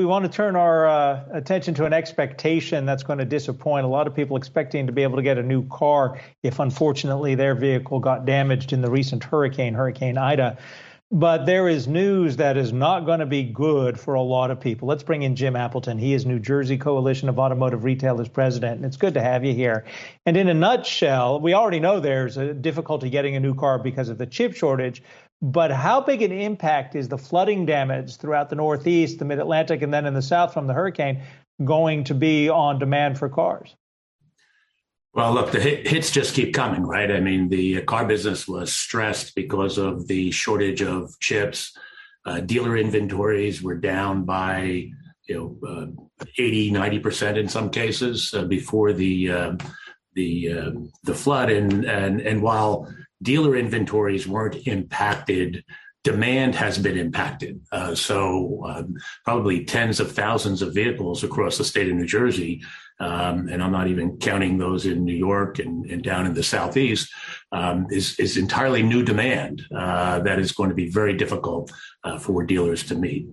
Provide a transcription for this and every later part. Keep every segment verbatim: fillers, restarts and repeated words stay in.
want to turn our uh, attention to an expectation that's going to disappoint. A lot of people expecting to be able to get a new car if, unfortunately, their vehicle got damaged in the recent hurricane, Hurricane Ida. But there is news that is not going to be good for a lot of people. Let's bring in Jim Appleton. He is New Jersey Coalition of Automotive Retailers president, and it's good to have you here. And in a nutshell, we already know there's a difficulty getting a new car because of the chip shortage. But how big an impact is the flooding damage throughout the Northeast, the Mid-Atlantic, and then in the South from the hurricane going to be on demand for cars? Well, look, the hit, hits just keep coming, right? I mean, the car business was stressed because of the shortage of chips. Uh, dealer inventories were down by, you know, uh, eighty, ninety percent in some cases uh, before the uh, the uh, the flood. And, and, and while dealer inventories weren't impacted, demand has been impacted. Uh, so um, probably tens of thousands of vehicles across the state of New Jersey, um, and I'm not even counting those in New York and, and down in the Southeast, um, is, is entirely new demand uh, that is going to be very difficult uh, for dealers to meet.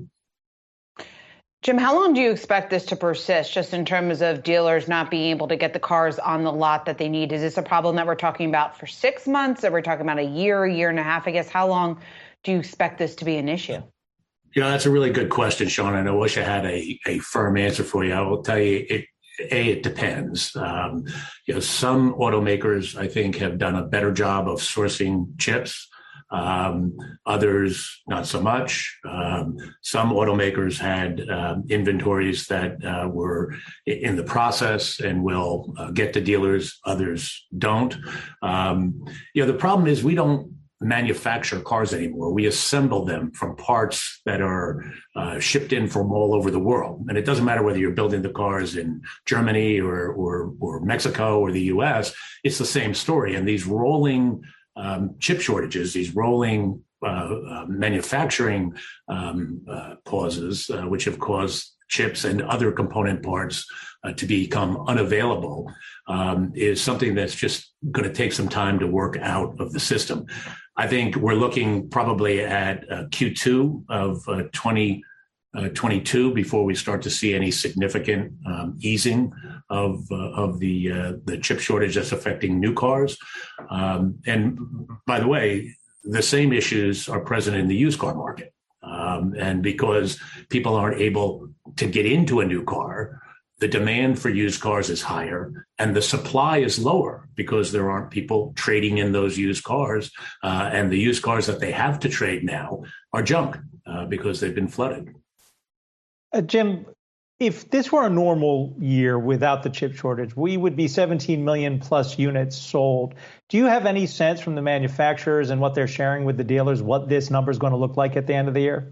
Jim, how long do you expect this to persist, just in terms of dealers not being able to get the cars on the lot that they need? Is this a problem that we're talking about for six months? Or we're talking about a year, a year and a half? I guess, how long do you expect this to be an issue? You know, that's a really good question, Sean, and I wish I had a, a firm answer for you. I will tell you, it, A, it depends. Um, you know, some automakers, I think, have done a better job of sourcing chips. Um, others, not so much. Um, some automakers had um, inventories that uh, were in the process and will uh, get to dealers. Others don't. Um, you know, the problem is we don't manufacture cars anymore. We assemble them from parts that are uh, shipped in from all over the world. And it doesn't matter whether you're building the cars in Germany or, or, or Mexico or the U S, it's the same story. And these rolling Um, chip shortages, these rolling uh, uh, manufacturing um, uh, pauses, uh, which have caused chips and other component parts uh, to become unavailable, um, is something that's just going to take some time to work out of the system. I think we're looking probably at uh, Q two of uh, twenty twenty-two before we start to see any significant um, easing of uh, of the uh, the chip shortage that's affecting new cars. Um, and by the way, the same issues are present in the used car market. Um, and because people aren't able to get into a new car, the demand for used cars is higher and the supply is lower because there aren't people trading in those used cars. Uh, and the used cars that they have to trade now are junk uh, because they've been flooded. Uh, Jim, if this were a normal year without the chip shortage, we would be seventeen million plus units sold. Do you have any sense from the manufacturers and what they're sharing with the dealers what this number is going to look like at the end of the year?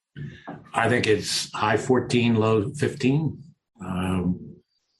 I think it's high fourteen, low fifteen. Um,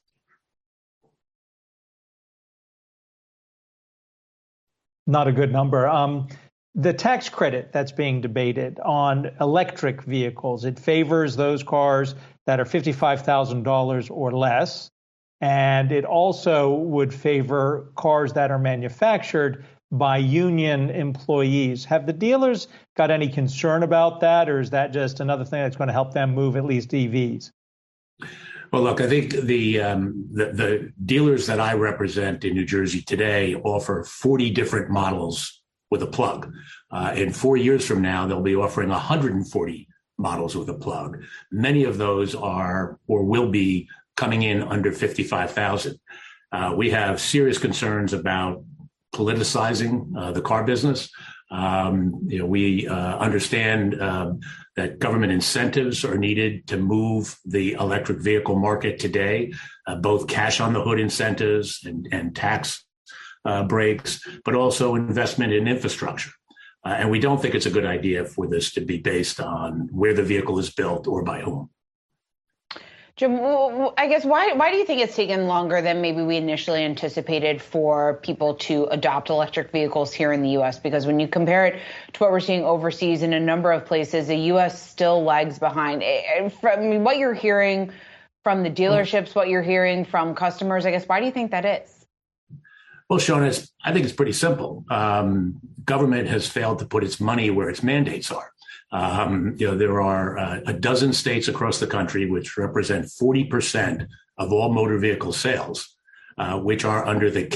Not a good number. Um, The tax credit that's being debated on electric vehicles, it favors those cars that are fifty-five thousand dollars or less. And it also would favor cars that are manufactured by union employees. Have the dealers got any concern about that, or is that just another thing that's going to help them move at least E Vs? Well, look, I think the, um, the the dealers that I represent in New Jersey today offer forty different models with a plug. Uh, in four years from now, they'll be offering one hundred forty models with a plug. Many of those are or will be coming in under fifty-five thousand. Uh, we have serious concerns about politicizing uh, the car business. Um, you know, we uh, understand um, that government incentives are needed to move the electric vehicle market today, uh, both cash on the hood incentives and, and tax Uh, breaks, but also investment in infrastructure. Uh, and we don't think it's a good idea for this to be based on where the vehicle is built or by whom. Jim, I guess why why do you think it's taken longer than maybe we initially anticipated for people to adopt electric vehicles here in the U S? Because when you compare it to what we're seeing overseas in a number of places, the U S still lags behind. From what you're hearing from the dealerships, what you're hearing from customers, I guess, why do you think that is? Well, Sean, it's, I think it's pretty simple. Um, government has failed to put its money where its mandates are. Um, you know, there are uh, a dozen states across the country which represent forty percent of all motor vehicle sales, uh, which are under the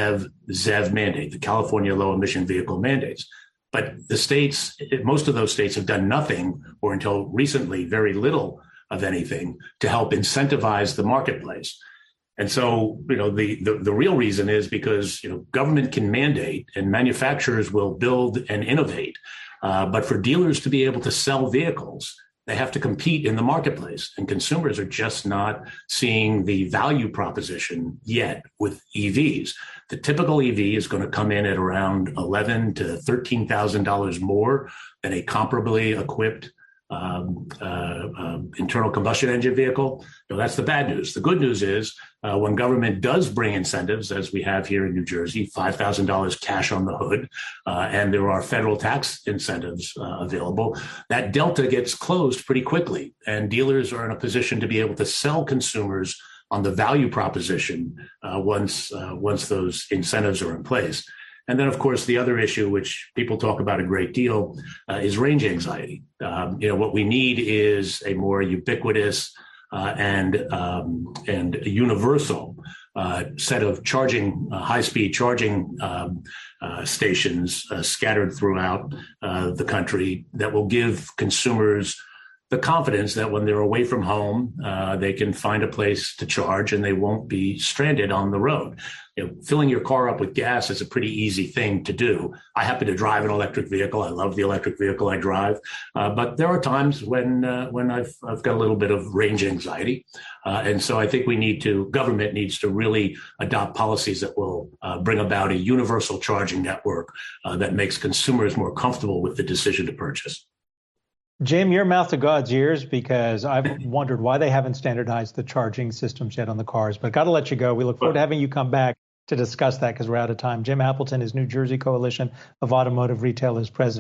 CAL-Z E V mandate, the California Low Emission Vehicle mandates. But the states, most of those states have done nothing, or until recently, very little of anything to help incentivize the marketplace. And so, you know, the, the, the real reason is because, you know, government can mandate and manufacturers will build and innovate. Uh, but for dealers to be able to sell vehicles, they have to compete in the marketplace. And consumers are just not seeing the value proposition yet with E Vs. The typical E V is going to come in at around eleven thousand dollars to thirteen thousand dollars more than a comparably equipped Um, uh, uh, internal combustion engine vehicle. So that's the bad news. The good news is uh, when government does bring incentives, as we have here in New Jersey, five thousand dollars cash on the hood, uh, and there are federal tax incentives uh, available, that delta gets closed pretty quickly. And dealers are in a position to be able to sell consumers on the value proposition uh, once, uh, once those incentives are in place. And then, of course, the other issue, which people talk about a great deal, uh, is range anxiety. Um, you know, what we need is a more ubiquitous uh, and um, and universal uh, set of charging, uh, high-speed charging um, uh, stations uh, scattered throughout uh, the country that will give consumers the confidence that when they're away from home, uh, they can find a place to charge and they won't be stranded on the road. You know, filling your car up with gas is a pretty easy thing to do. I happen to drive an electric vehicle. I love the electric vehicle I drive, uh, but there are times when uh, when I've I've got a little bit of range anxiety, uh, and so I think we need to government needs to really adopt policies that will uh, bring about a universal charging network uh, that makes consumers more comfortable with the decision to purchase. Jim, your mouth to God's ears, because I've wondered why they haven't standardized the charging systems yet on the cars. But got to let you go. We look forward to having you come back to discuss that because we're out of time. Jim Appleton is New Jersey Coalition of Automotive Retailers president.